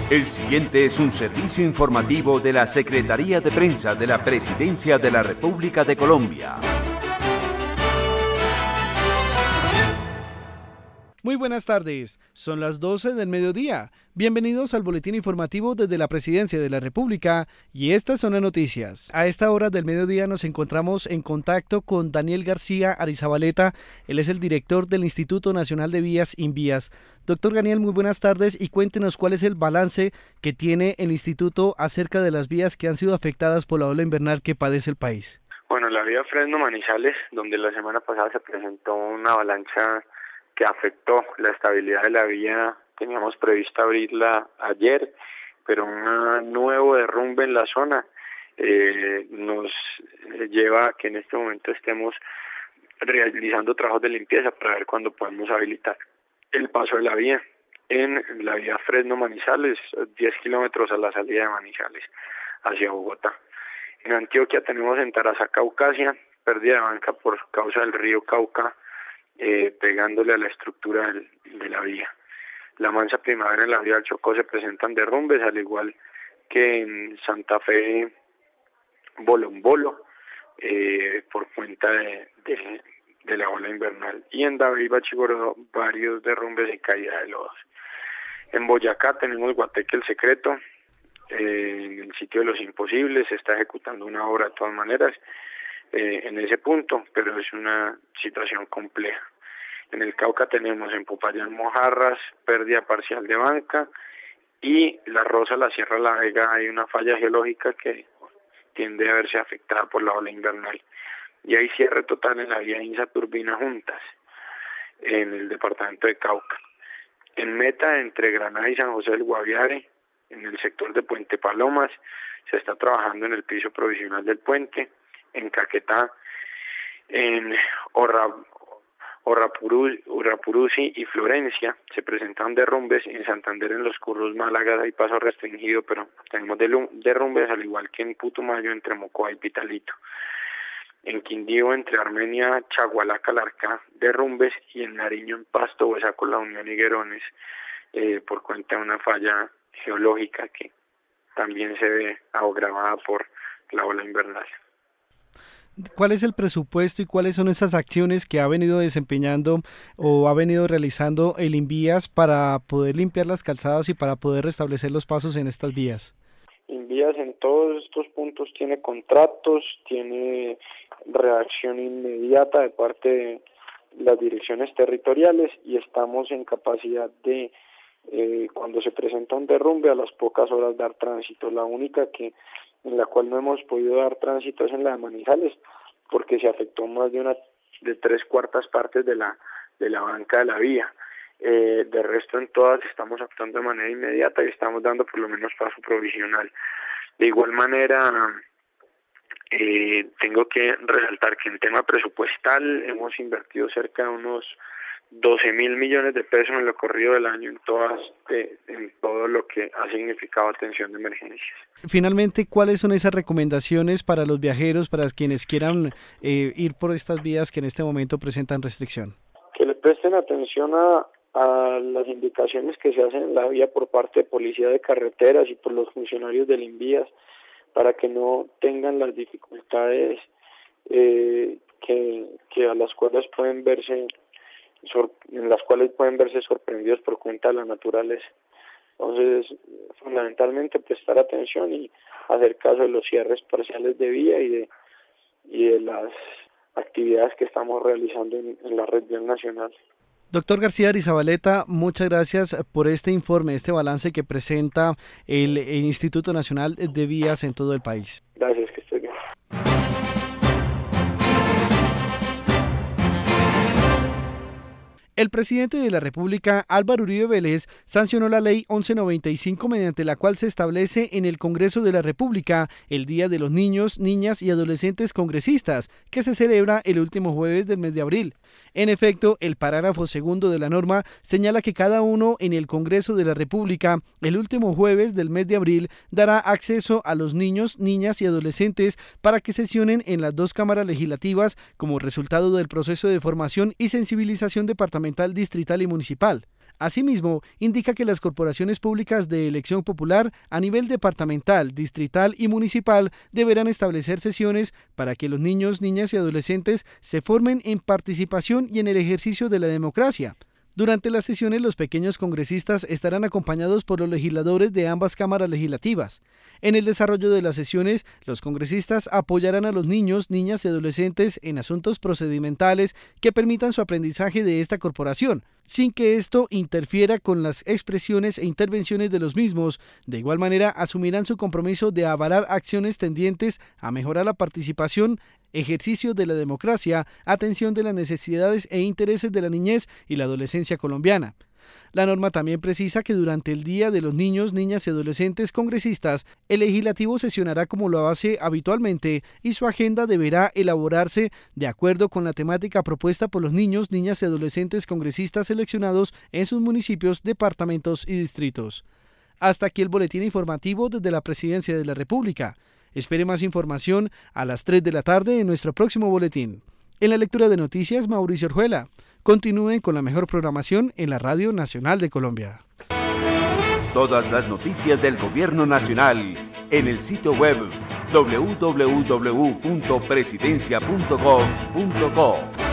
El siguiente es un servicio informativo de la Secretaría de Prensa de la Presidencia de la República de Colombia. Muy buenas tardes, son las 12 del mediodía. Bienvenidos al boletín informativo desde la Presidencia de la República y estas son las noticias. A esta hora del mediodía nos encontramos en contacto con Daniel García Arizabaleta, él es el director del Instituto Nacional de Vías, INVÍAS. Doctor Daniel, muy buenas tardes y cuéntenos cuál es el balance que tiene el instituto acerca de las vías que han sido afectadas por la ola invernal que padece el país. Bueno, la vía Fresno-Manizales, donde la semana pasada se presentó una avalancha que afectó la estabilidad de la vía. Teníamos previsto abrirla ayer, pero un nuevo derrumbe en la zona nos lleva a que en este momento estemos realizando trabajos de limpieza para ver cuándo podemos habilitar el paso de la vía. En la vía Fresno-Manizales, 10 kilómetros a la salida de Manizales hacia Bogotá. En Antioquia tenemos en Tarazá, Caucasia, pérdida de banca por causa del río Cauca, pegándole a la estructura de la vía. La Mansa Primavera en la vía del Chocó se presentan derrumbes, al igual que en Santa Fe, Bolombolo, por cuenta de la ola invernal. Y en David Bachigorodó, varios derrumbes y caída de lodos. En Boyacá tenemos Guateque el Secreto, en el sitio de los imposibles, se está ejecutando una obra de todas maneras, en ese punto, pero es una situación compleja. En el Cauca tenemos en Popayán, Mojarras, pérdida parcial de banca, y La Rosa, la Sierra La Vega, hay una falla geológica que tiende a verse afectada por la ola invernal. Y hay cierre total en la vía Insa-Turbina Juntas, en el departamento de Cauca. En Meta, entre Granada y San José del Guaviare, en el sector de Puente Palomas, se está trabajando en el piso provisional del puente. En Caquetá, en Urrapurusi y Florencia se presentan derrumbes. En Santander, en los Curros, Málaga, hay paso restringido, pero tenemos derrumbes, al igual que en Putumayo, entre Mocoa y Pitalito. En Quindío, entre Armenia, Chagualá, Calarcá, derrumbes, y en Nariño, en Pasto, Besaco, La Unión, Higuerones, por cuenta de una falla geológica que también se ve agravada por la ola invernal. ¿Cuál es el presupuesto y cuáles son esas acciones que ha venido desempeñando o ha venido realizando el INVÍAS para poder limpiar las calzadas y para poder restablecer los pasos en estas vías? INVÍAS en todos estos puntos tiene contratos, tiene reacción inmediata de parte de las direcciones territoriales y estamos en capacidad de, cuando se presenta un derrumbe, a las pocas horas dar tránsito. La única en la cual no hemos podido dar tránsito es en la de Manizales, porque se afectó más de 3/4 partes de la banca de la vía. De resto, en todas estamos actuando de manera inmediata y estamos dando por lo menos paso provisional. De igual manera, tengo que resaltar que en tema presupuestal hemos invertido cerca de unos 12.000 millones de pesos en lo corrido del año en todo lo que ha significado atención de emergencias. Finalmente, ¿cuáles son esas recomendaciones para los viajeros, para quienes quieran ir por estas vías que en este momento presentan restricción? Que le presten atención a las indicaciones que se hacen en la vía por parte de Policía de Carreteras y por los funcionarios del INVÍAS, para que no tengan las dificultades que a las cuales pueden verse sorprendidos por cuenta de la naturaleza. Entonces, fundamentalmente prestar atención y hacer caso de los cierres parciales de vía y de las actividades que estamos realizando en la red vial nacional. Doctor García Arizabaleta, muchas gracias por este informe, este balance que presenta el Instituto Nacional de Vías en todo el país. Gracias, que esté bien. El presidente de la República, Álvaro Uribe Vélez, sancionó la Ley 1195, mediante la cual se establece en el Congreso de la República el Día de los Niños, Niñas y Adolescentes Congresistas, que se celebra el último jueves del mes de abril. En efecto, el parágrafo segundo de la norma señala que cada uno en el Congreso de la República, el último jueves del mes de abril, dará acceso a los niños, niñas y adolescentes para que sesionen en las dos cámaras legislativas como resultado del proceso de formación y sensibilización departamental, distrital y municipal. Asimismo, indica que las corporaciones públicas de elección popular a nivel departamental, distrital y municipal deberán establecer sesiones para que los niños, niñas y adolescentes se formen en participación y en el ejercicio de la democracia. Durante las sesiones, los pequeños congresistas estarán acompañados por los legisladores de ambas cámaras legislativas. En el desarrollo de las sesiones, los congresistas apoyarán a los niños, niñas y adolescentes en asuntos procedimentales que permitan su aprendizaje de esta corporación, sin que esto interfiera con las expresiones e intervenciones de los mismos. De igual manera, asumirán su compromiso de avalar acciones tendientes a mejorar la participación, ejercicio de la democracia, atención de las necesidades e intereses de la niñez y la adolescencia colombiana. La norma también precisa que durante el Día de los Niños, Niñas y Adolescentes Congresistas, el legislativo sesionará como lo hace habitualmente y su agenda deberá elaborarse de acuerdo con la temática propuesta por los niños, niñas y adolescentes congresistas seleccionados en sus municipios, departamentos y distritos. Hasta aquí el boletín informativo desde la Presidencia de la República. Espere más información a las 3 de la tarde en nuestro próximo boletín. En la lectura de noticias, Mauricio Orjuela. Continúen con la mejor programación en la Radio Nacional de Colombia. Todas las noticias del Gobierno Nacional en el sitio web www.presidencia.gov.co.